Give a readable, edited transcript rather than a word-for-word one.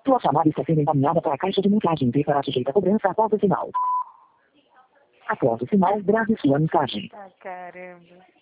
Sua chamada está sendo encaminhada para a caixa de mensagem e será sujeita a cobrança após o sinal. Após o sinal, grave sua mensagem. Ah, caramba.